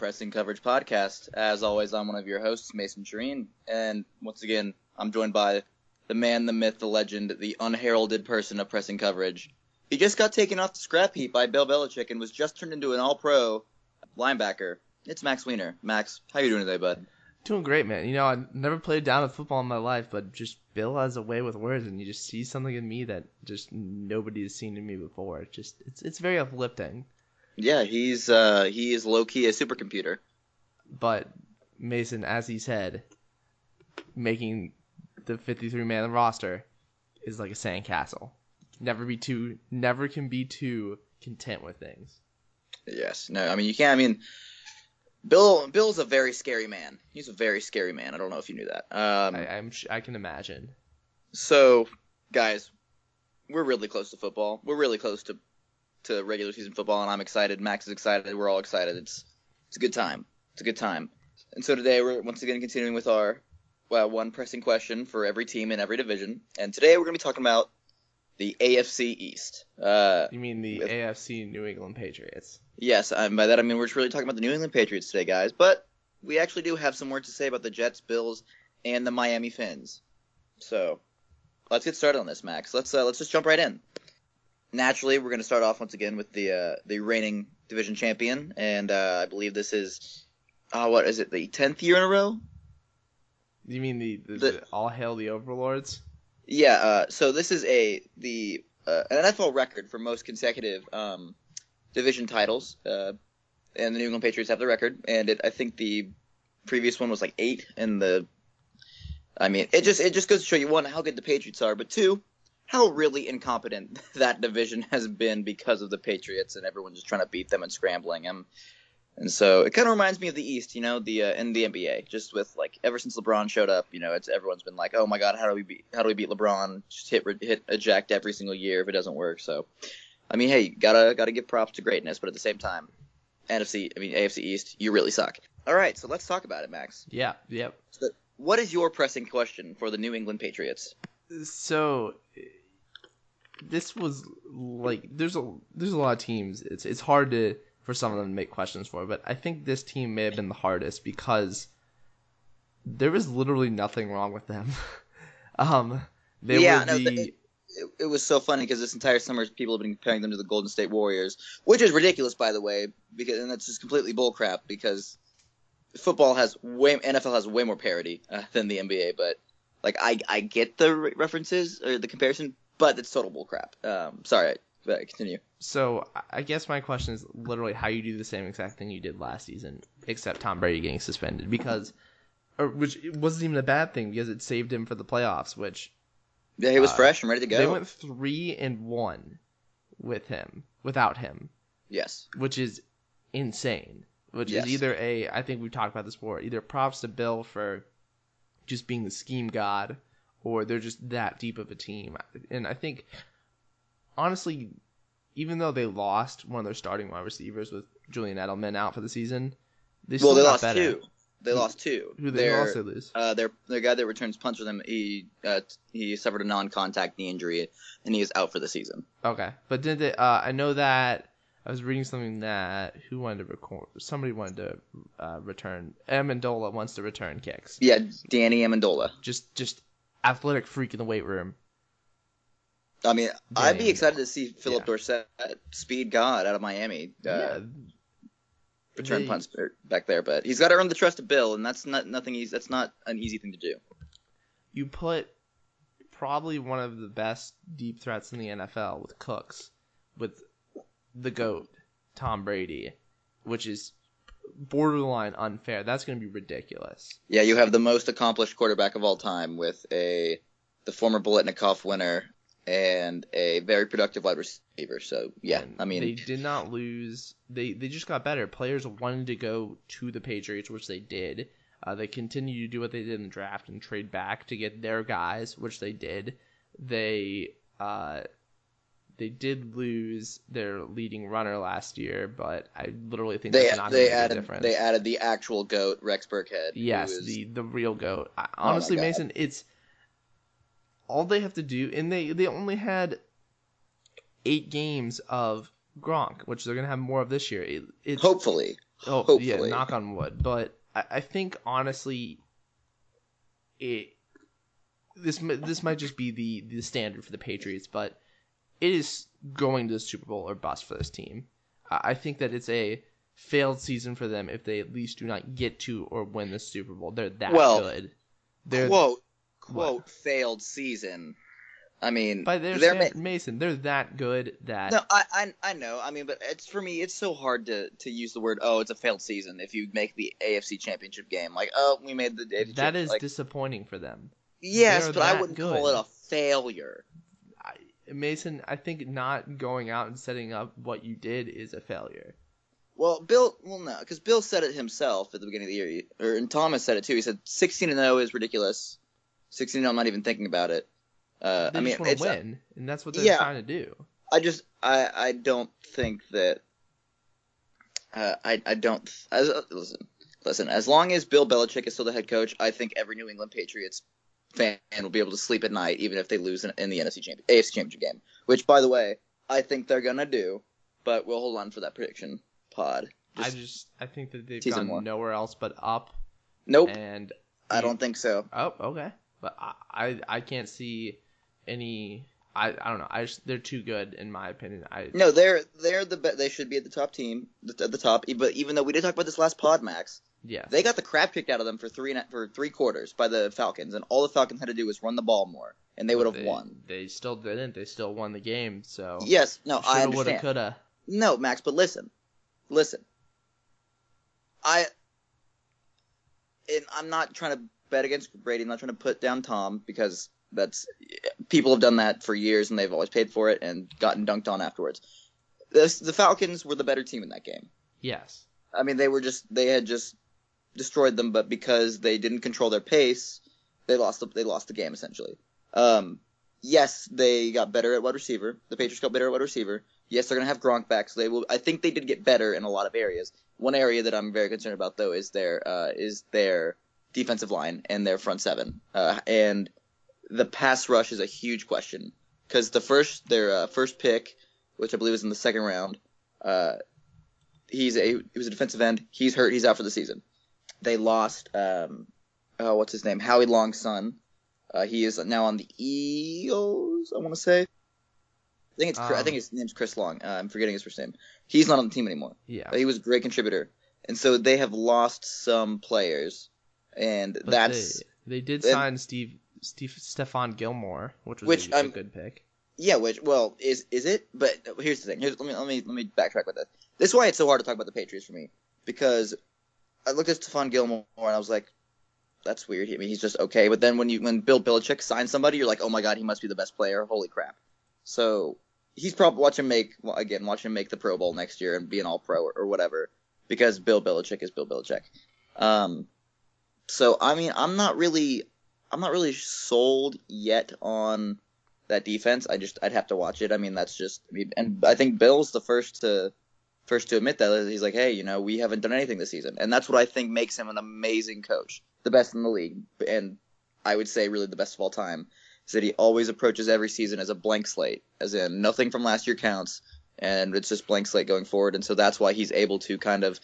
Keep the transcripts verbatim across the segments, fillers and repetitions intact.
Pressing Coverage Podcast. As always, I'm one of your hosts, Mason Shereen, and once again, I'm joined by the man, the myth, the legend, the unheralded person of Pressing Coverage. He just got taken off the scrap heap by Bill Belichick and was just turned into an all-pro linebacker. It's Max Weiner. Max, how you doing today, bud? Doing great, man. You know, I never played down with football in my life, but just Bill has a way with words, and you just see something in me that just nobody has seen in me before. It just it's it's very uplifting. Yeah, he's uh he is low key a supercomputer. But Mason, as he said, making the fifty-three man roster is like a sandcastle. Never be too never can be too content with things. Yes. No, I mean you can't I mean Bill Bill's a very scary man. He's a very scary man. I don't know if you knew that. Um I, I'm I can imagine. So, guys, we're really close to football. We're really close to to regular season football, and I'm excited. Max is excited. We're all excited. It's it's a good time. It's a good time. And so today we're once again continuing with our well, one pressing question for every team in every division. And today we're going to be talking about the A F C East. Uh, you mean the with, A F C New England Patriots? Yes, um, by that I mean we're just really talking about the New England Patriots today, guys. But we actually do have some words to say about the Jets, Bills, and the Miami Fins. So let's get started on this, Max. Let's uh, let's just jump right in. Naturally, we're going to start off once again with the uh, the reigning division champion, and uh, I believe this is, uh, what is it, the tenth year in a row? You mean the, the, the, the all hail the Overlords? Yeah. Uh, so this is a the uh, an N F L record for most consecutive um, division titles, uh, and the New England Patriots have the record, and it, I think the previous one was like eight, and the I mean it just it just goes to show you, one, how good the Patriots are, but two, how really incompetent that division has been because of the Patriots and everyone just trying to beat them and scrambling them. And so it kind of reminds me of the East, you know, the uh, in the N B A. Just with like ever since LeBron showed up, you know, it's everyone's been like, oh my God, how do we beat how do we beat LeBron? Just hit hit eject every single year if it doesn't work. So, I mean, hey, gotta gotta give props to greatness, but at the same time, N F C, I mean A F C East, you really suck. All right, so let's talk about it, Max. Yeah. Yep. So what is your pressing question for the New England Patriots? So this was like there's a there's a lot of teams. It's it's hard to for some of them to make questions for, but I think this team may have been the hardest because there was literally nothing wrong with them. um, they yeah, were no, the. It, it, it was so funny because this entire summer people have been comparing them to the Golden State Warriors, which is ridiculous, by the way, because and that's just completely bullcrap because football has way N F L has way more parity uh, than the N B A, but like I I get the re- references or the comparison. But it's total bullcrap. Um, sorry, continue. So I guess my question is literally how you do the same exact thing you did last season, except Tom Brady getting suspended because, or which wasn't even a bad thing because it saved him for the playoffs. Which yeah, he was uh, fresh and ready to go. They went three and one with him, without him. Yes, which is insane. Which yes. is either a I think we've talked about this before. Either props to Bill for just being the scheme god, or they're just that deep of a team. And I think, honestly, even though they lost one of their starting wide receivers with Julian Edelman out for the season, they still well, they got lost better. two. They who, lost two. Who they their, also lose? Uh, their their guy that returns punts for them, he uh, he suffered a non-contact knee injury, and he is out for the season. Okay, but did they? Uh, I know that I was reading something that who wanted to record. Somebody wanted to uh, return. Amendola wants to return kicks. Yeah, Danny Amendola. Just just. Athletic freak in the weight room. I mean, Danny I'd be excited Amendola. to see Philip yeah. Dorsett, speed god out of Miami, uh, yeah. return they, punts back there. But he's got to earn the trust of Bill, and that's not nothing. Easy, that's not an easy thing to do. You put probably one of the best deep threats in the N F L with Cooks, with the GOAT, Tom Brady, which is borderline unfair. That's going to be ridiculous. Yeah, you have the most accomplished quarterback of all time with a the former Biletnikoff winner and a very productive wide receiver. So, yeah, and I mean... They did not lose. They, they just got better. Players wanted to go to the Patriots, which they did. Uh, they continue to do what they did in the draft and trade back to get their guys, which they did. They... Uh, They did lose their leading runner last year, but I literally think they that's not they going to make added a difference. they added the actual GOAT, Rex Burkhead. Yes, is... the the real GOAT. I, Oh honestly, my God. Mason, it's all they have to do, and they, they only had eight games of Gronk, which they're going to have more of this year. It, it's, Hopefully. Oh yeah, Hopefully. knock on wood. But I, I think honestly, it this this might just be the the standard for the Patriots, but it is going to the Super Bowl or bust for this team. I, I think that it's a failed season for them if they at least do not get to or win the Super Bowl. They're that Well, good. They're quote what? quote failed season. I mean, By their they're standard, ma- Mason, they're that good that no, I, I I know. I mean, but it's for me, it's so hard to to use the word oh, it's a failed season if you make the A F C Championship game. Like, oh, we made the A F C that Championship. is Like, disappointing for them. yes, They're but I that wouldn't good. call it a failure. I, Mason, I think not going out and setting up what you did is a failure. Well, Bill, well, no, because Bill said it himself at the beginning of the year, or and Thomas said it too. He said sixteen and zero is ridiculous. sixteen and zero, I'm not even thinking about it. Uh, They I mean, just want it's to win, and that's what they're yeah. trying to do. I just I I don't think that uh, I I don't as, listen listen as long as Bill Belichick is still the head coach, I think every New England Patriots fan will be able to sleep at night even if they lose in, in the N F C champion, A F C Championship game. Which, by the way, I think they're gonna do, but we'll hold on for that prediction pod. I just I think that they've season gone more. nowhere else but up. Nope, And I don't think so. Oh, okay. But I I, I can't see any. I, I don't know. I just, they're too good in my opinion. I No, they're they're the be- they should be at the top team at the top. But even though we did talk about this last pod, Max, yeah. they got the crap kicked out of them for three for three quarters by the Falcons, and all the Falcons had to do was run the ball more, and they would have they, won. They still didn't. They still won the game. So Yes, no, I shoulda, understand. woulda, coulda. No, Max, but listen, listen. I and I'm not trying to bet against Brady. I'm not trying to put down Tom because that's people have done that for years and they've always paid for it and gotten dunked on afterwards. The, the Falcons were the better team in that game. Yes. I mean, they were just they had just destroyed them, but because they didn't control their pace, they lost the they lost the game essentially. Um, yes, they got better at wide receiver. The Patriots got better at wide receiver. Yes, they're gonna have Gronk back, so they will. I think they did get better in a lot of areas. One area that I'm very concerned about though is their uh, is their defensive line and their front seven. Uh, and the pass rush is a huge question because the first their uh, first pick, which I believe was in the second round, uh, he's a he was a defensive end. He's hurt. He's out for the season. They lost um, oh, what's his name? Howie Long's son. Uh, he is now on the Eagles. I want to say. I think it's Um, I think his name's Chris Long. Uh, I'm forgetting his first name. He's not on the team anymore. Yeah. But he was a great contributor, and so they have lost some players, and But that's they, they did and- sign Steve Steve Stephon Gilmore, which was Which a, a I'm- good pick. yeah. Which well is is it? But here's the thing. Here's, let me let me let me backtrack with this. This is why it's so hard to talk about the Patriots for me because I looked at Stephon Gilmore and I was like, that's weird. I mean, he's just okay. But then when you when Bill Belichick signs somebody, you're like, oh my god, he must be the best player. Holy crap! So he's probably watch him make well, again watch him make the Pro Bowl next year and be an All Pro or, or whatever because Bill Belichick is Bill Belichick. Um, so I mean, I'm not really I'm not really sold yet on that defense. I just I'd have to watch it. I mean, that's just I mean, and I think Bill's the first to first to admit that. He's like, hey, you know, we haven't done anything this season, and that's what I think makes him an amazing coach, the best in the league, and I would say really the best of all time. Is that he always approaches every season as a blank slate, as in nothing from last year counts, and it's just blank slate going forward, and so that's why he's able to kind of,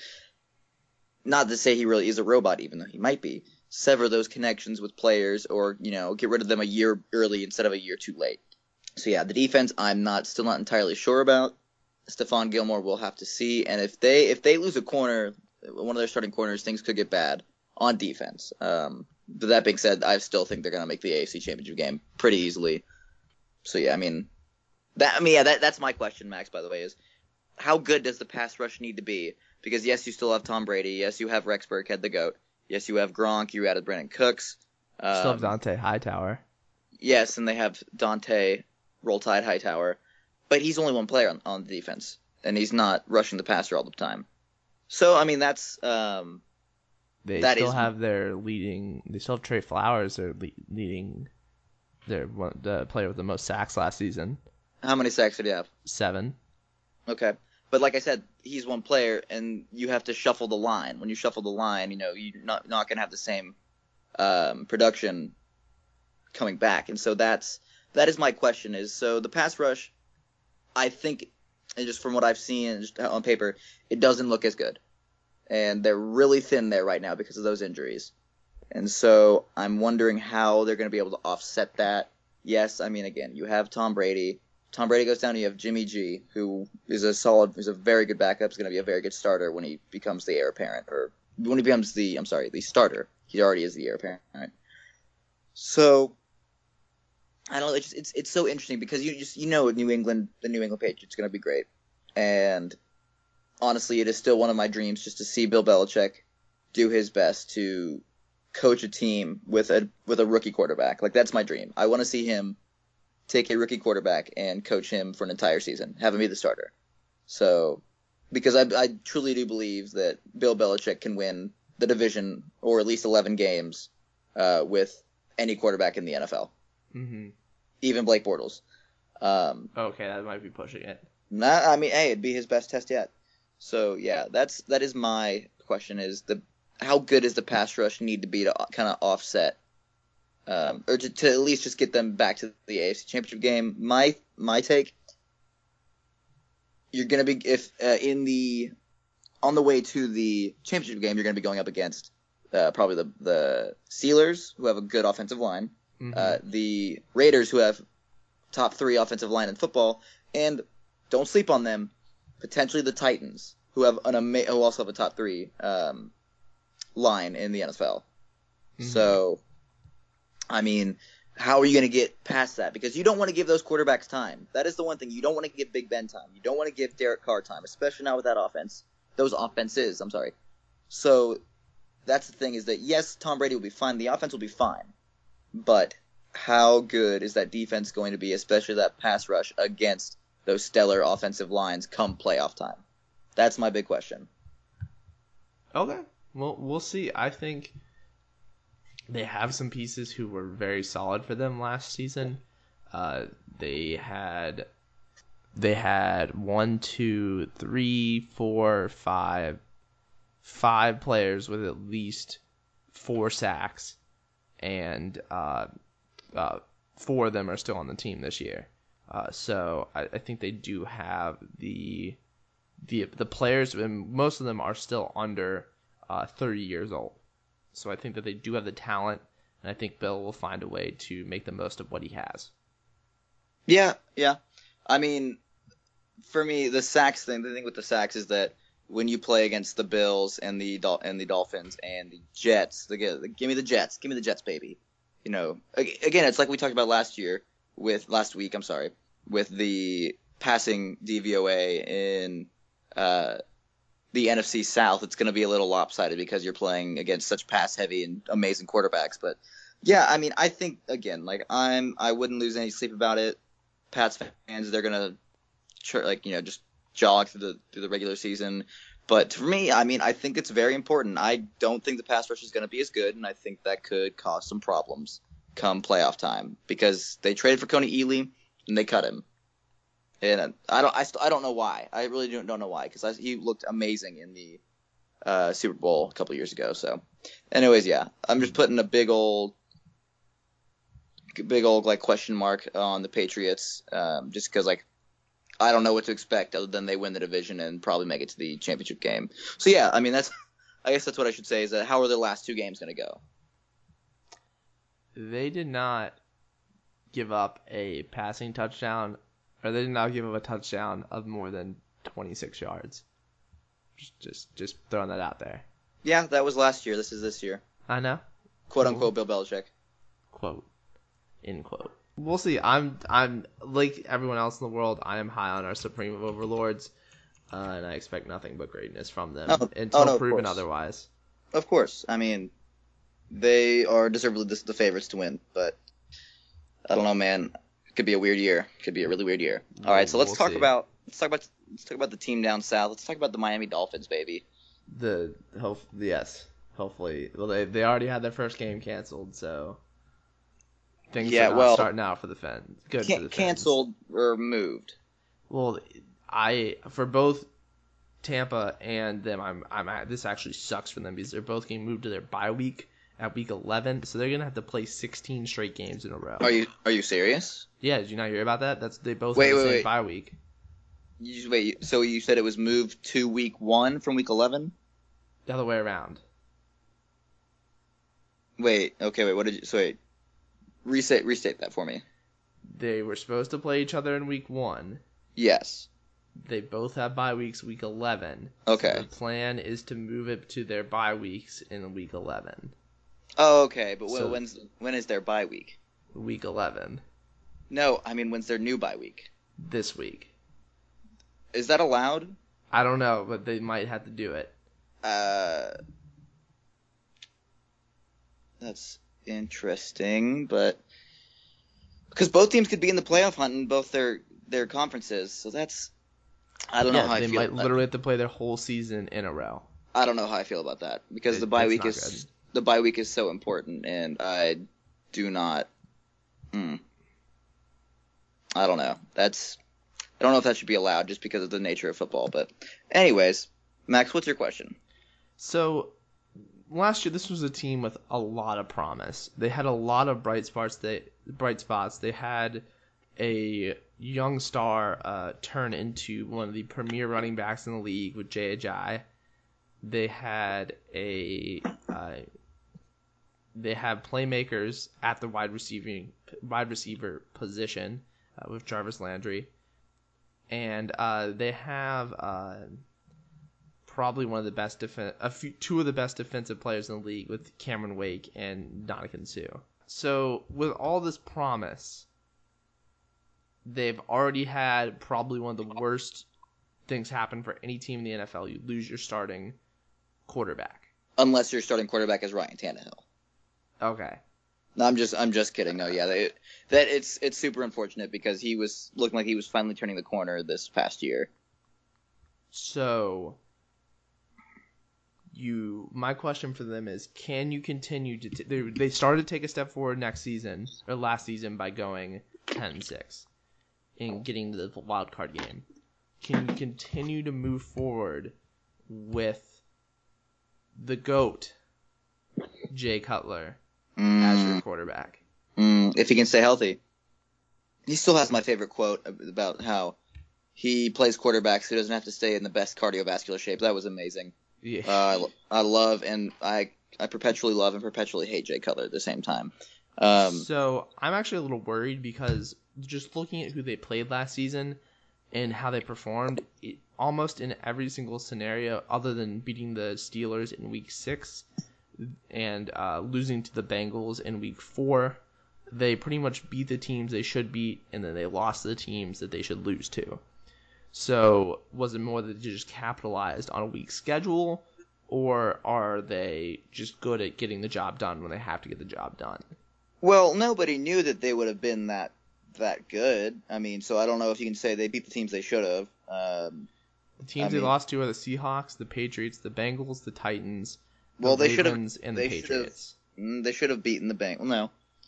not to say he really is a robot, even though he might be, sever those connections with players or, you know, get rid of them a year early instead of a year too late. So yeah, the defense I'm not still not entirely sure about. Stephon Gilmore we'll have to see, and if they if they lose a corner, one of their starting corners, things could get bad on defense. Um, but that being said, I still think they're gonna make the A F C Championship game pretty easily. So yeah, I mean, that I mean yeah, that that's my question, Max. By the way, is how good does the pass rush need to be? Because yes, you still have Tom Brady. Yes, you have Rex Burkhead, the GOAT. Yes, you have Gronk. You added Brandon Cooks. Um, Still have Dante Hightower. Yes, and they have Dante Roll Tide Hightower. But he's only one player on, on the defense, and he's not rushing the passer all the time. So, I mean, that's um, They that still is- have their leading. They still have Trey Flowers. Their le- leading. Their one, the player with the most sacks last season. how many sacks did he have? Seven. Okay. But like I said, he's one player, and you have to shuffle the line. When you shuffle the line, you know, you're not, not going to have the same um, production coming back. And so that's that is my question is, so the pass rush, I think, and just from what I've seen just on paper, it doesn't look as good. and they're really thin there right now because of those injuries. And so I'm wondering how they're going to be able to offset that. Yes, I mean, again, you have Tom Brady. Tom Brady goes down, you have Jimmy G, who is a solid, is a very good backup, is going to be a very good starter when he becomes the heir apparent, or when he becomes the, I'm sorry, the starter. He already is the heir apparent. So, I don't know, it's, it's, it's so interesting because you just, you know, New England, the New England Patriots are going to be great. And honestly, it is still one of my dreams just to see Bill Belichick do his best to coach a team with a with a rookie quarterback. Like, that's my dream. I want to see him take a rookie quarterback and coach him for an entire season, have him be the starter. So, because I, I truly do believe that Bill Belichick can win the division or at least eleven games uh, with any quarterback in the N F L, Mm-hmm. even Blake Bortles. Um, Okay, that might be pushing it. Not, I mean, hey, it'd be his best test yet. So yeah, that's that is my question: is the how good does the pass rush need to be to kind of offset, um, or to, to at least just get them back to the A F C Championship game? My my take: you're gonna be if uh, in the on the way to the championship game, you're gonna be going up against uh, probably the the Steelers, who have a good offensive line, Mm-hmm. uh, the Raiders, who have top three offensive line in football, and don't sleep on them. Potentially the Titans, who have an ama- who also have a top three um, line in the N F L. Mm-hmm. So, I mean, how are you going to get past that? Because you don't want to give those quarterbacks time. That is the one thing. You don't want to give Big Ben time. You don't want to give Derek Carr time, especially now with that offense. Those offenses, I'm sorry. So, that's the thing is that, yes, Tom Brady will be fine. The offense will be fine. But how good is that defense going to be, especially that pass rush against those stellar offensive lines come playoff time? That's my big question. Okay. Well, we'll see. I think they have some pieces who were very solid for them last season. Uh, they had they had one, two, three, four, five, five players with at least four sacks, and uh, uh, four of them are still on the team this year. Uh, so I, I think they do have the the the players, and most of them are still under uh, thirty years old. So I think that they do have the talent, and I think Bill will find a way to make the most of what he has. Yeah, yeah. I mean, for me, the sacks thing, the thing with the sacks is that when you play against the Bills and the Dol- and the Dolphins and the Jets, they get, give me the Jets, give me the Jets, baby. You know, again, it's like we talked about last year with last week. I'm sorry, with the passing D V O A in uh, the N F C South. It's going to be a little lopsided because you're playing against such pass-heavy and amazing quarterbacks. But yeah, I mean, I think again, like I'm, I wouldn't lose any sleep about it. Pats fans, they're gonna, like you know, just jog through the through the regular season. But for me, I mean, I think it's very important. I don't think the pass rush is going to be as good, and I think that could cause some problems come playoff time because they traded for Coney Ealy and they cut him. And I don't, I, st- I don't know why. I really don't, don't know why because he looked amazing in the uh, Super Bowl a couple years ago. So, anyways, yeah, I'm just putting a big old, big old like question mark on the Patriots, um, just because like. I don't know what to expect other than they win the division and probably make it to the championship game. So yeah, I mean that's, I guess that's what I should say is that how are the last two games going to go? They did not give up a passing touchdown, or they did not give up a touchdown of more than twenty-six yards. Just, just, just throwing that out there. Yeah, that was last year. This is this year. I know. Quote unquote Bill Belichick. Quote, end quote. We'll see. I'm I'm like everyone else in the world. I am high on our Supreme Overlords, uh, and I expect nothing but greatness from them Oh, until oh, no, proven otherwise. Of course. I mean, they are deservedly the, the favorites to win, but I don't know, man. It could be a weird year. It could be a really weird year. All right, so let's We'll talk see. about let's talk about let's talk about the team down south. Let's talk about the Miami Dolphins, baby. The hope yes, hopefully. Well, they they already had their first game canceled, so. Things Yeah, are not well, starting out for the Fens. Good Can- for the Fens. canceled or moved. Well, I for both Tampa and them, I'm I'm this actually sucks for them because they're both getting moved to their bye week at week eleven, so they're gonna have to play sixteen straight games in a row. Are you are you serious? Yeah, did you not hear about that? That's they both Wait, have the wait, same wait. bye week. You, wait, so you said it was moved to week one from week eleven? The other way around. Wait, okay, wait, what did you, so wait, restate, restate that for me. They were supposed to play each other in week one. Yes. They both have bye weeks week eleven. Okay. So the plan is to move it to their bye weeks in week eleven. Oh, okay, but So- when's, when is their bye week? Week eleven. No, I mean, when's their new bye week? This week. Is that allowed? I don't know, but they might have to do it. Uh, that's interesting, but because both teams could be in the playoff hunt in both their their conferences, so that's I don't know Yeah, how I they feel. might about- literally have to play their whole season in a row. I don't know how I feel about that because It- the bye it's week not is good. the bye week is so important, and I do not. Hmm, I don't know. That's I don't know if that should be allowed just because of the nature of football. But anyways, Max, what's your question? So last year, this was a team with a lot of promise. They had a lot of bright spots. They bright spots. They had a young star uh, turn into one of the premier running backs in the league with Jay Ajayi. They had a uh, they have playmakers at the wide receiving wide receiver position uh, with Jarvis Landry, and uh, they have uh, probably one of the best defen- a few, two of the best defensive players in the league with Cameron Wake and Ndamukong Suh. So with all this promise, they've already had probably one of the worst things happen for any team in the N F L. You lose your starting quarterback. Unless your starting quarterback is Ryan Tannehill. Okay. No, I'm just I'm just kidding. No, yeah, they, that it's it's super unfortunate because he was looking like he was finally turning the corner this past year. So you my question for them is, can you continue to t- they, they started to take a step forward next season or last season by going ten and six and getting to the wild card game. Can you continue to move forward with the GOAT, Jay Cutler, as your Mm, quarterback? mm, if he can stay healthy, he still has my favorite quote about how he plays quarterback so he doesn't have to stay in the best cardiovascular shape. That was amazing. Yeah. Uh, I, I love and I I perpetually love and perpetually hate Jay Cutler at the same time. Um, So I'm actually a little worried because just looking at who they played last season and how they performed, it, almost in every single scenario, other than beating the Steelers in Week Six and uh, losing to the Bengals in Week Four, they pretty much beat the teams they should beat, and then they lost to the teams that they should lose to. So was it more that they just capitalized on a weak schedule, or are they just good at getting the job done when they have to get the job done? well, nobody knew that they would have been that that good. I mean, so I don't know if you can say they beat the teams they should have. Um, The teams I they mean- lost to are the Seahawks, the Patriots, the Bengals, the Titans, the well, they should have Ravens, and they the should have Patriots. mm, they should have beaten the Bengals. No,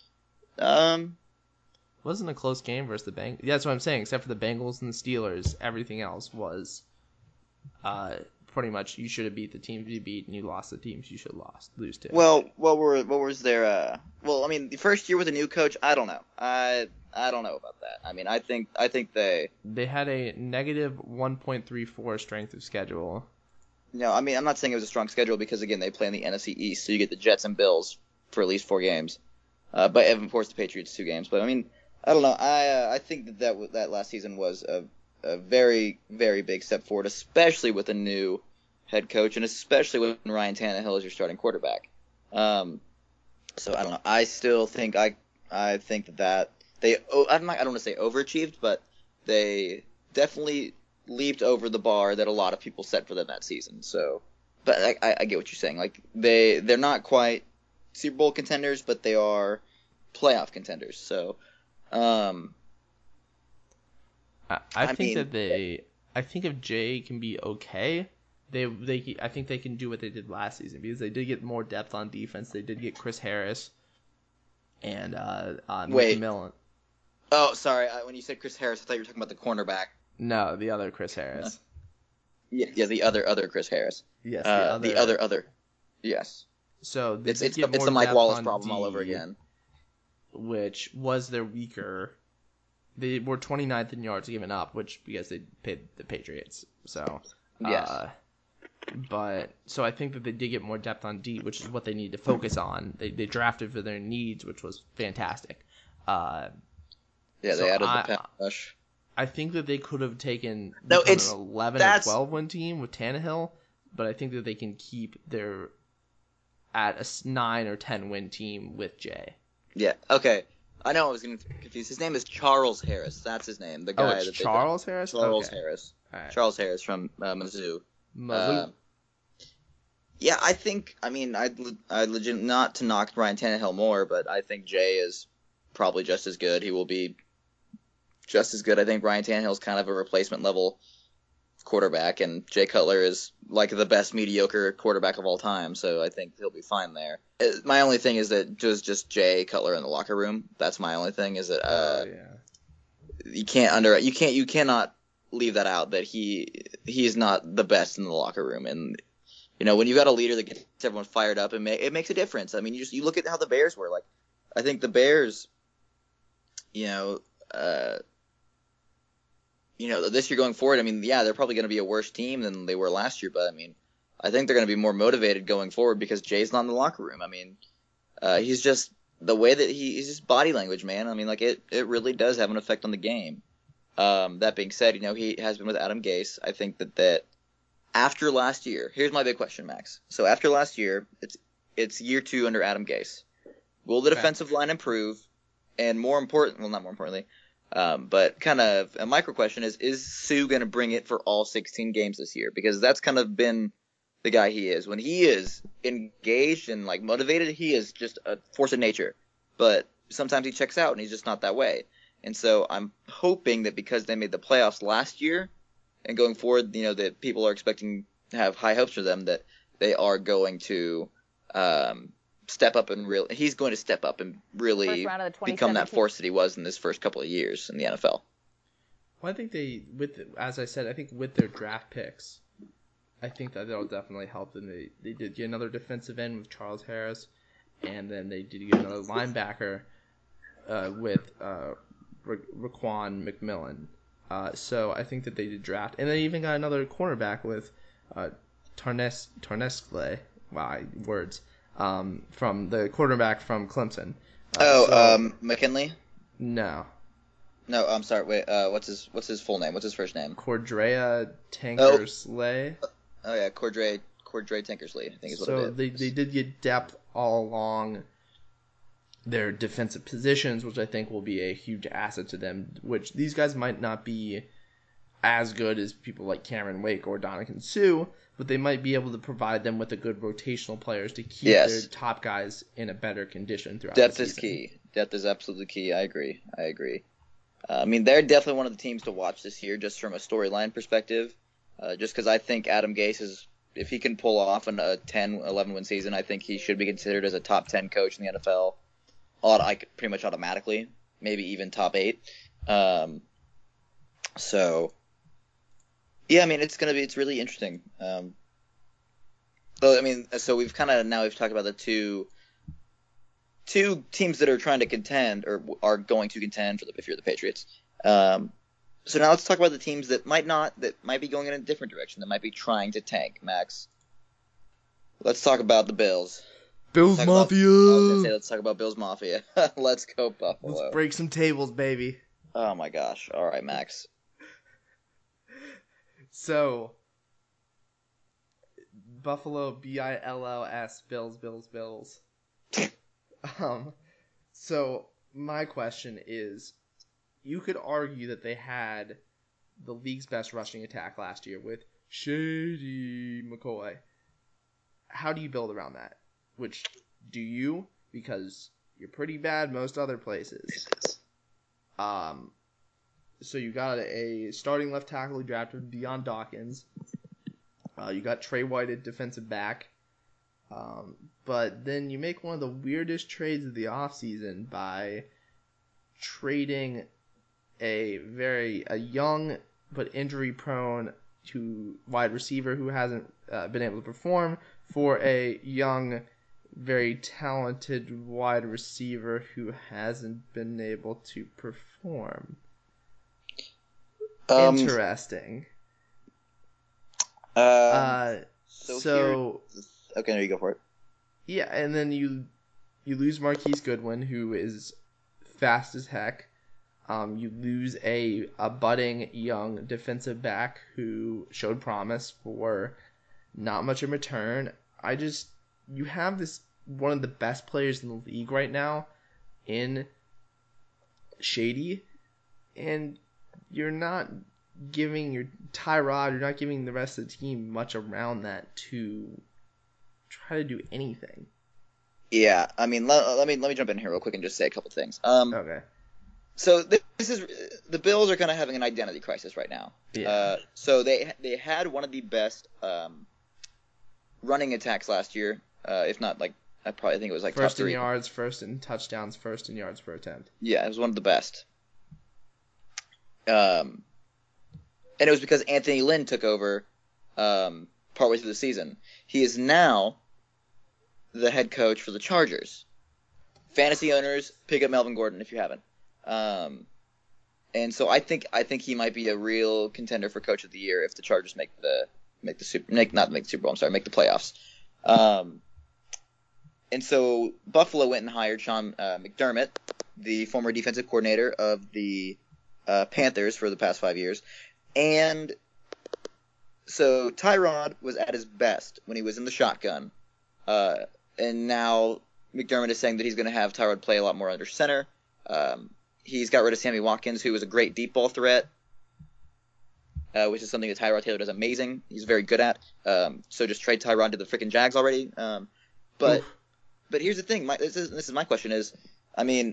um, It wasn't a close game versus the Bengals. Yeah, that's what I'm saying. Except for the Bengals and the Steelers, everything else was uh, pretty much you should have beat the teams you beat, and you lost the teams you should have lost lose to. well, what were what was their? Uh, well, I mean, the first year with a new coach, I don't know. I I don't know about that. I mean, I think I think they. They had a negative one point three four strength of schedule. No, I mean, I'm not saying it was a strong schedule because again, they play in the N F C East, so you get the Jets and Bills for at least four games. Uh, but of course, the Patriots two games. But I mean, I don't know. I uh, I think that that, w- that last season was a a very very big step forward, especially with a new head coach and especially when Ryan Tannehill is your starting quarterback. Um, so I don't know. I still think I I think that, that they oh, I'm not, I don't want to say overachieved, but they definitely leaped over the bar that a lot of people set for them that season. So, but I, I, I get what you're saying. Like they they're not quite Super Bowl contenders, but they are playoff contenders. So, um, I, I, I think mean- that they. I think if Jay can be okay, they they I think they can do what they did last season because they did get more depth on defense. They did get Chris Harris and uh, uh Wait. McMillan. oh sorry, I, when you said Chris Harris, I thought you were talking about the cornerback. No, the other Chris Harris. Yeah, yeah, the other other Chris Harris. Yes, Uh, the other. the other other. Yes, So they it's did it's get the, it's more the Mike depth Wallace on problem all D, over again. which was their weaker. They were twenty-ninth in yards given up, which because they paid the Patriots. So Yes. uh, But so I think that they did get more depth on D, which is what they need to focus on. They they drafted for their needs, which was fantastic. Uh, yeah, so they added I, the pass rush. I think that they could have taken No, become it's an eleven that's or twelve win team with Tannehill, but I think that they can keep their at a nine or ten win team with Jay. yeah. Okay, I know I was getting confused. His name is Charles Harris. That's his name. The Oh, guy it's that Charles they Harris. Charles Okay. Harris. All right. Charles Harris from uh, Mizzou. Malou. Uh, yeah, I think. I mean, I I legit not to knock Ryan Tannehill more, but I think Jay is probably just as good. He will be just as good. I think Ryan Tannehill is kind of a replacement level quarterback, and Jay Cutler is like the best mediocre quarterback of all time. So I think he'll be fine there. Uh, My only thing is that just just Jay Cutler in the locker room. That's my only thing. Is that uh, oh yeah. you can't under you can't you cannot leave that out that he he's not the best in the locker room. And you know, when you got a leader that gets everyone fired up, and ma- it makes a difference. I mean, you just you look at how the Bears were. Like, I think the Bears, you know, uh, you know, this year going forward, I mean, yeah, they're probably going to be a worse team than they were last year, but I mean, I think they're going to be more motivated going forward because Jay's not in the locker room. I mean, uh, he's just the way that he he's just body language, man. I mean, like it it really does have an effect on the game. Um, that being said, you know, he has been with Adam Gase. I think that that. After last year, here's my big question, Max. So after last year, it's it's year two under Adam Gase. Will the Okay. defensive line improve? And more important, well, not more importantly, um, but kind of a micro question is: Is Sue going to bring it for all sixteen games this year? Because that's kind of been the guy he is. When he is engaged and like motivated, he is just a force of nature. But sometimes he checks out, and he's just not that way. And so I'm hoping that because they made the playoffs last year. And going forward, you know, that people are expecting to have high hopes for them, that they are going to um, step up and really, he's going to step up and really become that force that he was in his first couple of years in the N F L. Well, I think they, with as I said, I think with their draft picks, I think that that'll definitely help them. They they did get another defensive end with Charles Harris, and then they did get another linebacker uh, with uh, Ra- Raquan McMillan. Uh, so I think that they did draft, and they even got another cornerback with uh, Tarnes Tarnescle. Wow, words. Um, from the quarterback from Clemson. Uh, oh, so, um, McKinley? No. No, I'm sorry. Wait, uh, what's his what's his full name? What's his first name? Cordrea Tankersley. Oh, oh yeah, Cordray Cordray Tankersley, I think is what so it is. they they did get depth all along their defensive positions, which I think will be a huge asset to them. Which these guys might not be as good as people like Cameron Wake or Dominican Sue, but they might be able to provide them with a good rotational players to keep Yes. their top guys in a better condition throughout Depth the is season. key. Depth is absolutely key. I agree. I agree. Uh, I mean, they're definitely one of the teams to watch this year, just from a storyline perspective. Uh, just because I think Adam Gase is, if he can pull off an, a ten, eleven win season, I think he should be considered as a top ten coach in the N F L, like pretty much automatically, maybe even top eight. Um, so, yeah, I mean, it's gonna be, it's really interesting. Um, so, I mean, so we've kind of now we've talked about the two. Two teams that are trying to contend or are going to contend for the if you're the Patriots. Um, so now let's talk about the teams that might not, that might be going in a different direction, that might be trying to tank. Max, let's talk about the Bills. Bills Let's talk about- Mafia. I was gonna say let's talk about Bills Mafia. Let's go Buffalo. Let's break some tables, baby. Oh my gosh! All right, Max. So, Buffalo, B I L L S, Bills, Bills, Bills. um, so my question is, you could argue that they had the league's best rushing attack last year with Shady McCoy. How do you build around that? Which do you? Because you're pretty bad most other places. Um, so you got a starting left tackle who drafted Deion Dawkins. Uh, you got Trey White at defensive back. Um, but then you make one of the weirdest trades of the offseason by trading a very a young but injury prone to wide receiver who hasn't uh, been able to perform for a young, very talented wide receiver who hasn't been able to perform. Um, Interesting. Uh, Uh, So, So, here, okay, there you go for it. Yeah, and then you you lose Marquise Goodwin, who is fast as heck. Um, you lose a, a budding young defensive back who showed promise for not much in return. I just you have this one of the best players in the league right now in Shady, and you're not giving your Tyrod, you're not giving the rest of the team much around that to try to do anything. Yeah, I mean, let, let me let me jump in here real quick and just say a couple things. Um, Okay. So this is the Bills are kind of having an identity crisis right now. Yeah. Uh, so they they had one of the best um, running attacks last year, uh, if not like I probably think it was like First top three. in yards, first in touchdowns, first in yards per attempt. Yeah, it was one of the best. Um, and it was because Anthony Lynn took over um, partway through the season. He is now the head coach for the Chargers. Fantasy owners, pick up Melvin Gordon if you haven't. Um, and so I think I think he might be a real contender for Coach of the Year if the Chargers make the make the super make not make the Super Bowl. I'm sorry, make the playoffs. Um, and so Buffalo went and hired Sean uh, McDermott, the former defensive coordinator of the uh, Panthers for the past five years, and so Tyrod was at his best when he was in the shotgun, uh, and now McDermott is saying that he's going to have Tyrod play a lot more under center. Um, he's got rid of Sammy Watkins, who was a great deep ball threat, uh, which is something that Tyrod Taylor does amazing. He's very good at. Um, so just trade Tyrod to the freaking Jags already. Um, but Oof. but here's the thing. My, this is this is my question is, I mean,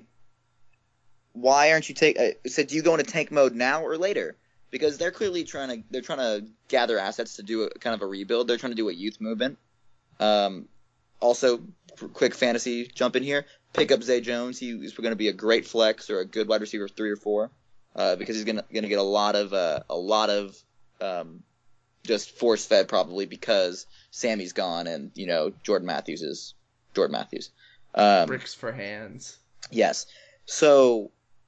why aren't you take? Uh, so do you go into tank mode now or later? Because they're clearly trying to they're trying to gather assets to do a kind of a rebuild. They're trying to do a youth movement. Um, also, quick fantasy jump in here. Pick up Zay Jones. He, he's going to be a great flex or a good wide receiver three or four, uh, because he's going to going to get a lot of uh, a lot of um, just force fed probably because Sammy's gone and you know Jordan Matthews is Jordan Matthews. Um, Bricks for hands. Yes. So,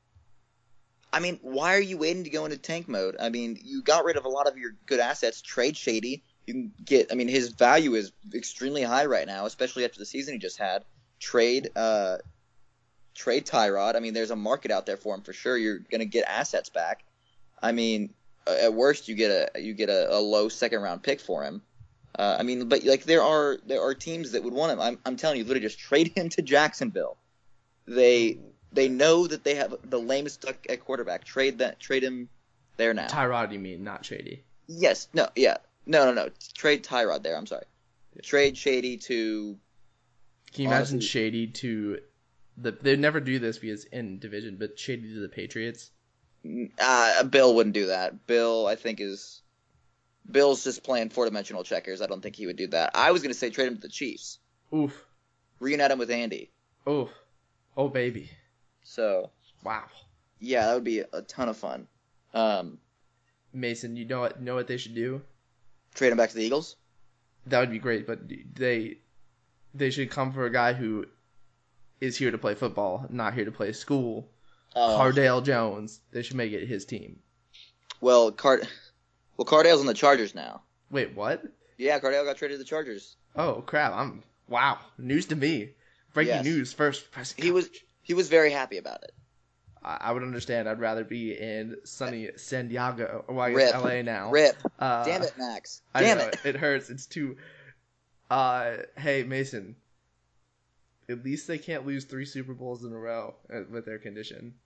I mean, why are you waiting to go into tank mode? I mean, you got rid of a lot of your good assets. Trade Shady. You can get. I mean, his value is extremely high right now, especially after the season he just had. Trade, uh, trade Tyrod. I mean, there's a market out there for him for sure. You're gonna get assets back. I mean, at worst, you get a you get a, a low second round pick for him. Uh, I mean, but like there are there are teams that would want him. I'm I'm telling you, literally just trade him to Jacksonville. They they know that they have the lamest duck at quarterback. Trade that trade him there now. Tyrod, you mean, not Shady? Yes. No. Yeah. No. No. No. Trade Tyrod there. I'm sorry. Trade Shady to. Can you honestly, imagine Shady to the? They'd never do this because in division, but Shady to the Patriots. Uh, Bill wouldn't do that. Bill, I think, is Bill's just playing four-dimensional checkers. I don't think he would do that. I was going to say trade him to the Chiefs. Oof. Reunite him with Andy. Oof. Oh baby. So. Wow. Yeah, that would be a ton of fun. Um, Mason, you know what? Know what they should do? Trade him back to the Eagles. That would be great, but they they should come for a guy who is here to play football, not here to play school. Oh. Cardale Jones. They should make it his team. Well, Card, well, Cardale's on the Chargers now. Wait, what? Yeah, Cardale got traded to the Chargers. Oh crap! I'm wow. News to me. Breaking yes. news first. He was he was very happy about it. I, I would understand. I'd rather be in sunny San Diego, or well, I guess Rip. L A now. Rip. Uh, Damn it, Max. Damn Damn it. It hurts. It's too. Uh, hey Mason. At least they can't lose three Super Bowls in a row with their condition.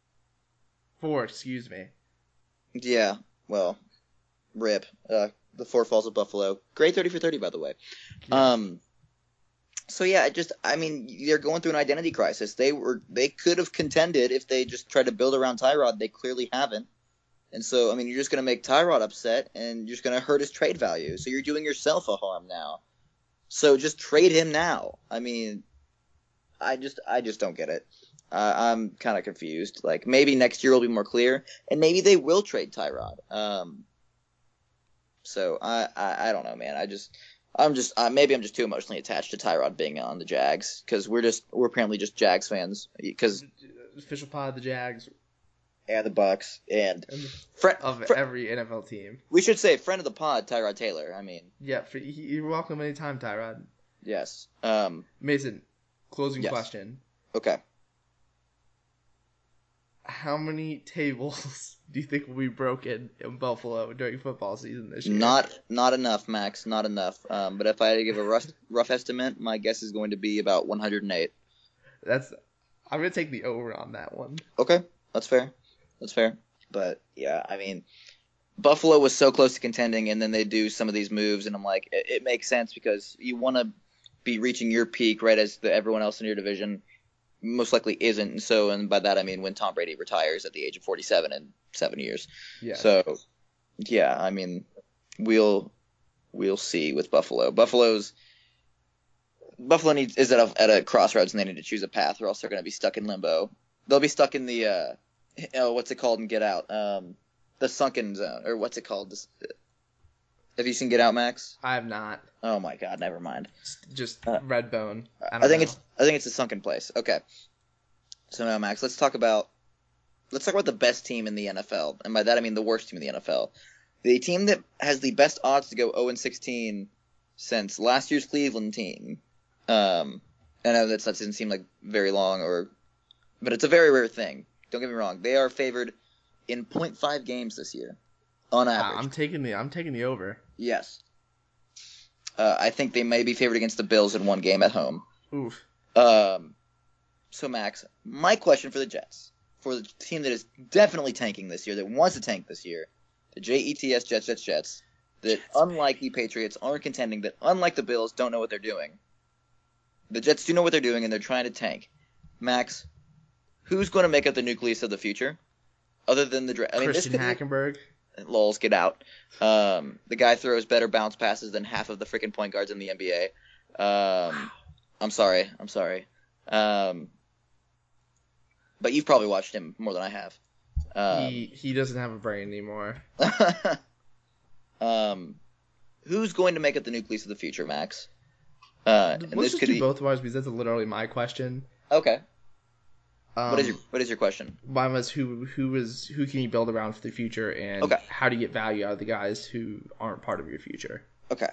Four, excuse me. Yeah. Well, rip. Uh, the Four Falls of Buffalo. Great thirty for thirty, by the way. Yeah. Um. So yeah, just I mean, they're going through an identity crisis. They were they could have contended if they just tried to build around Tyrod. They clearly haven't. And so I mean, you're just going to make Tyrod upset, and you're just going to hurt his trade value. So you're doing yourself a harm now. So just trade him now. I mean, I just I just don't get it. Uh, I'm kind of confused. Like maybe next year will be more clear, and maybe they will trade Tyrod. Um. So I I, I don't know, man. I just. I'm just uh, maybe I'm just too emotionally attached to Tyrod being on the Jags because we're just we're apparently just Jags fans because official pod of the Jags and the Bucks, and And friend of fr- every N F L team. we should say friend of the pod, Tyrod Taylor. I mean, Yeah, for, you're welcome anytime, Tyrod. yes. Um, Mason, closing yes. question. Okay. How many tables do you think will be broken in Buffalo during football season this year? Not not enough, Max. Not enough. Um, but if I had to give a rough rough estimate, my guess is going to be about one hundred eight. That's. I'm gonna take the over on that one. Okay, that's fair. That's fair. But yeah, I mean, Buffalo was so close to contending, and then they do some of these moves, and I'm like, it, it makes sense because you want to be reaching your peak right as the, everyone else in your division most likely isn't. And so, and by that I mean when Tom Brady retires at the age of forty-seven in seven years. Yeah. So, yeah, I mean, we'll we'll see with Buffalo. Buffalo's Buffalo needs is at a, at a crossroads, and they need to choose a path, or else they're going to be stuck in limbo. They'll be stuck in the uh, oh, what's it called in Get Out? Um, the sunken zone, or what's it called? This, have you seen Get Out, Max? I have not. Oh my God, never mind. Just Uh, Redbone. I, I, don't think know. it's I think it's a sunken place. Okay. So now, Max, let's talk about let's talk about the best team in the N F L, and by that I mean the worst team in the N F L. The team that has the best odds to go oh and sixteen since last year's Cleveland team. Um, I know that's, that doesn't seem like very long, or, but it's a very rare thing. Don't get me wrong; they are favored in point five games this year, on average. I'm taking the I'm taking the over. Yes. Uh, I think they may be favored against the Bills in one game at home. Oof. Um, so Max, my question for the Jets, for the team that is definitely tanking this year, that wants to tank this year, the J E T S Jets, Jets, Jets, that unlike the Patriots aren't contending, that unlike the Bills don't know what they're doing. The Jets do know what they're doing, and they're trying to tank. Max, who's going to make up the nucleus of the future, other than the draft? I mean, Christian this could Hackenberg. Lols, get out. Um, the guy throws better bounce passes than half of the freaking point guards in the N B A. Um, I'm sorry. I'm sorry. Um, but you've probably watched him more than I have. Um, he he doesn't have a brain anymore. um, who's going to make up the nucleus of the future, Max? Uh, and Let's this just could do be both of ours because that's literally my question. okay. Um, What is your What is your question? Mine was who who is who can you build around for the future, and Okay. how do you get value out of the guys who aren't part of your future? Okay.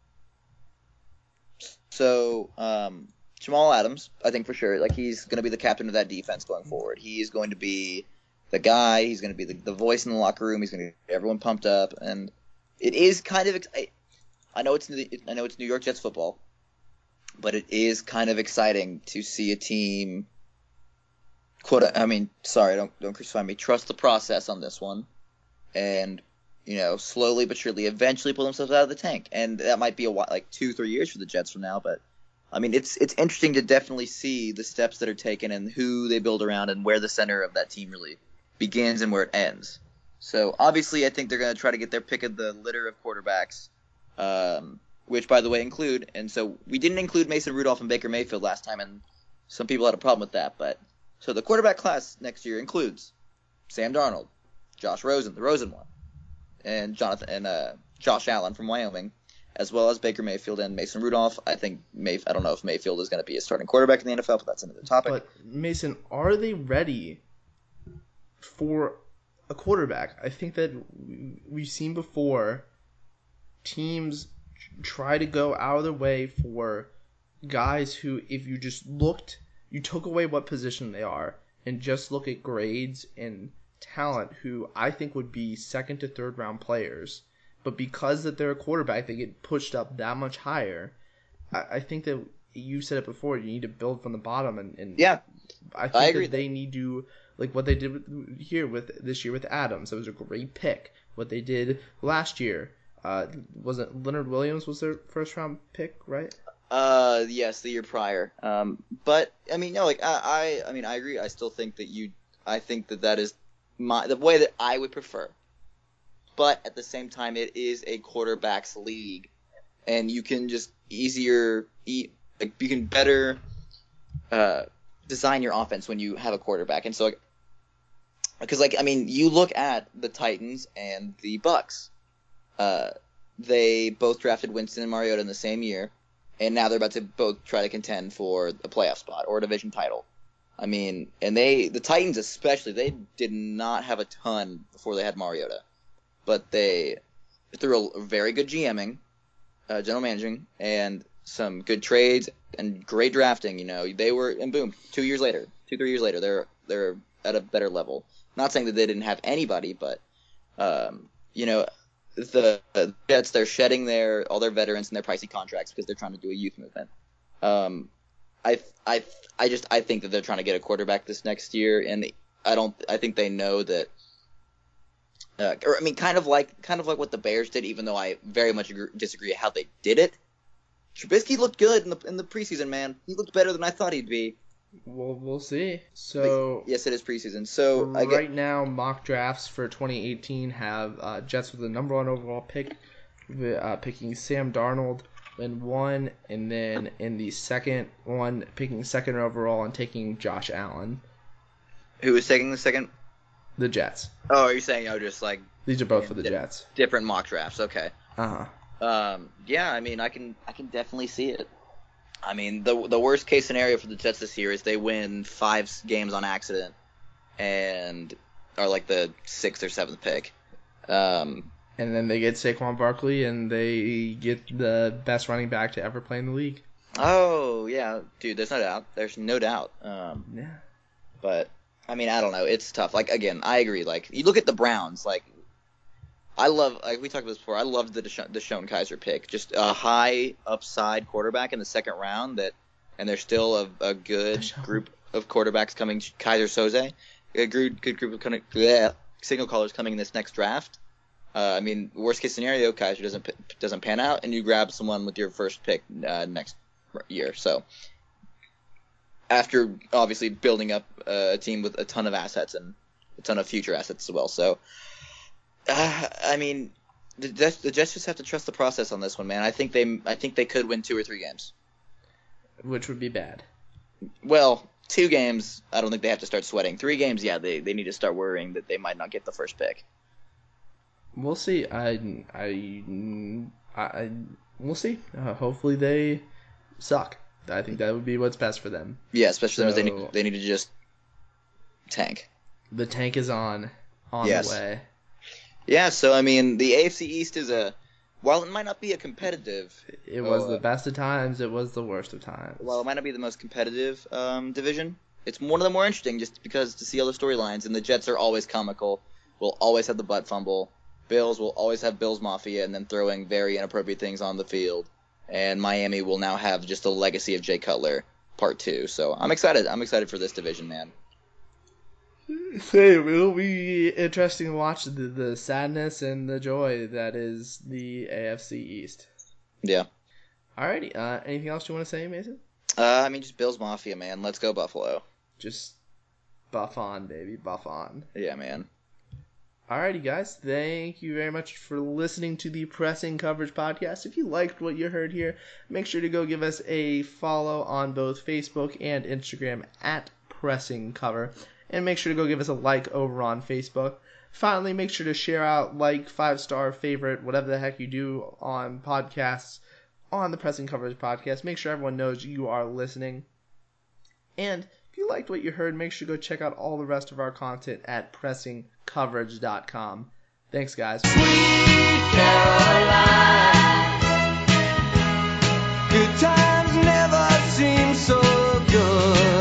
So, um, Jamal Adams, I think for sure, like he's going to be the captain of that defense going forward. He is going to be the guy. He's going to be the, the voice in the locker room. He's going to get everyone pumped up, and it is kind of. I, I know it's I know it's New York Jets football, but it is kind of exciting to see a team. Quote, I mean, sorry, don't don't crucify me. Trust the process on this one, and you know, slowly but surely, eventually pull themselves out of the tank. And that might be a while, like two, three years for the Jets from now. But I mean, it's it's interesting to definitely see the steps that are taken and who they build around and where the center of that team really begins and where it ends. So obviously, I think they're going to try to get their pick of the litter of quarterbacks, um, which, by the way, include. And so we didn't include Mason Rudolph and Baker Mayfield last time, and some people had a problem with that. But so the quarterback class next year includes Sam Darnold, Josh Rosen, the Rosen one, and Jonathan and uh, Josh Allen from Wyoming, as well as Baker Mayfield and Mason Rudolph. I think May I don't know if Mayfield is going to be a starting quarterback in the N F L, but that's another topic. But Mason, are they ready for a quarterback? I think that we've seen before teams try to go out of their way for guys who, if you just looked, you took away what position they are and just look at grades and talent, who I think would be second to third round players, but because that they're a quarterback, they get pushed up that much higher. I, I think that you said it before. You need to build from the bottom, and, and yeah, I think I agree that they need to, like what they did with, here with this year with Adams. It was a great pick. What they did last year, uh, wasn't Leonard Williams was their first round pick, right? Uh, yes, the year prior. Um, but I mean, no, like I, I, I mean, I agree. I still think that you, I think that that is my the way that I would prefer. But at the same time, it is a quarterbacks league, and you can just easier eat. Like, you can better uh, design your offense when you have a quarterback, and so like, because like I mean, you look at the Titans and the Bucks. Uh, they both drafted Winston and Mariota in the same year. And now they're about to both try to contend for a playoff spot or a division title. I mean, and they, the Titans especially, they did not have a ton before they had Mariota, but they, through a very good GMing, uh, general managing, and some good trades and great drafting, you know, they were, and boom, two years later, two, three years later, they're, they're at a better level. Not saying that they didn't have anybody, but, um, you know, the, the Jets, they're shedding their, all their veterans and their pricey contracts because they're trying to do a youth movement. Um, I, I, I just I think that they're trying to get a quarterback this next year, and I don't. I think they know that. Uh, or I mean, kind of like kind of like what the Bears did, even though I very much agree, disagree how they did it. Trubisky looked good in the in the preseason, man. He looked better than I thought he'd be. Well, we'll see. So but, yes, it is preseason. So right I get, now, mock drafts for twenty eighteen have uh, Jets with the number one overall pick, uh, picking Sam Darnold in one, and then in the second one, picking second overall and taking Josh Allen. Who was taking the second? The Jets. Oh, are you saying oh, just like these are both for the Jets? Different mock drafts. Okay. Uh huh. Um. Yeah. I mean, I can I can definitely see it. I mean, the the worst case scenario for the Jets this year is they win five games on accident, and are like the sixth or seventh pick. Um. And then they get Saquon Barkley, and they get the best running back to ever play in the league. Oh, yeah. Dude, there's no doubt. There's no doubt. Um, yeah. But, I mean, I don't know. It's tough. Like, again, I agree. Like, you look at the Browns. Like, I love, like we talked about this before, I loved the Desha- Deshaun Kaiser pick. Just a high upside quarterback in the second round, that, and there's still a, a good Deshaun. group of quarterbacks coming. Kaiser Soze, a good, good group of kind of, yeah, signal callers coming in this next draft. Uh, I mean, worst case scenario, Kaiser doesn't doesn't pan out, and you grab someone with your first pick uh, next year. So, after obviously building up uh, a team with a ton of assets and a ton of future assets as well. So, uh, I mean, the Jets, the Jets just have to trust the process on this one, man. I think they I think they could win two or three games, which would be bad. Well, two games, I don't think they have to start sweating. Three games, yeah, they they need to start worrying that they might not get the first pick. We'll see. I, I, I, I we'll see. Uh, hopefully they suck. I think that would be what's best for them. Yeah, especially so, they need they need to just tank. The tank is on, on yes. the way. Yeah. So I mean, the A F C East is a, while it might not be a competitive, it was uh, the best of times. It was the worst of times. While it might not be the most competitive um, division, it's one of the more interesting, just because to see all the storylines. And the Jets are always comical. Will always have the butt fumble. Bills will always have Bills Mafia and then throwing very inappropriate things on the field. And Miami will now have just the legacy of Jay Cutler, part two. So I'm excited. I'm excited for this division, man. Same. It'll be interesting to watch the, the sadness and the joy that is the A F C East. Yeah. Alrighty. Uh, anything else you want to say, Mason? Uh, I mean, just Bills Mafia, man. Let's go Buffalo. Just buff on, baby. Buff on. Yeah, man. Alrighty, guys. Thank you very much for listening to the Pressing Coverage Podcast. If you liked what you heard here, make sure to go give us a follow on both Facebook and Instagram at Pressing Cover. And make sure to go give us a like over on Facebook. Finally, make sure to share out, like, five-star, favorite, whatever the heck you do on podcasts, on the Pressing Coverage Podcast. Make sure everyone knows you are listening. And if you liked what you heard, make sure to go check out all the rest of our content at pressing coverage dot com. Thanks, guys. Sweet Caroline, good times never seem so good.